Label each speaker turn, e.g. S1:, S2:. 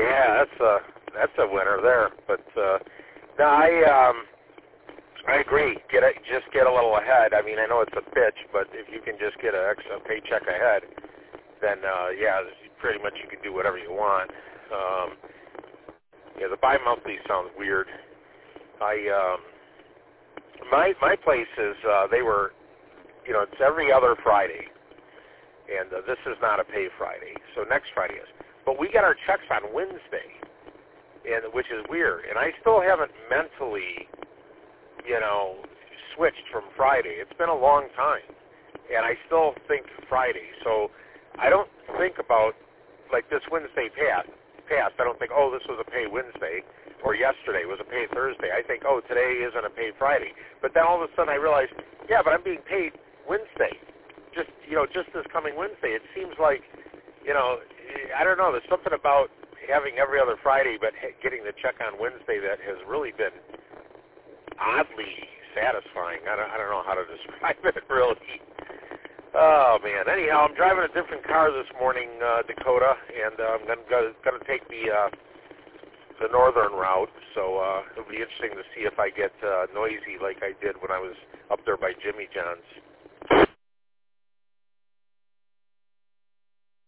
S1: Yeah, that's a winner there. But no, I agree. Just get a little ahead. I mean, I know it's a bitch, but if you can just get an extra paycheck ahead, then yeah, pretty much you can do whatever you want. Yeah, the bi-monthly sounds weird. My place is they were, it's every other Friday, and this is not a pay Friday, so next Friday is. But we get our checks on Wednesday, and which is weird. And I still haven't mentally, switched from Friday. It's been a long time, and I still think Friday. So I don't think about, like this Wednesday passed. I don't think, oh, this was a pay Wednesday, or yesterday was a pay Thursday. I think, oh, today isn't a pay Friday. But then all of a sudden I realized, yeah, but I'm being paid Wednesday. Just this coming Wednesday. It seems like, I don't know, there's something about having every other Friday but getting the check on Wednesday that has really been oddly satisfying. I don't know how to describe it, really. Oh, man. Anyhow, I'm driving a different car this morning, Dakota, and I'm going to take the northern route, so it'll be interesting to see if I get noisy like I did when I was up there by Jimmy John's.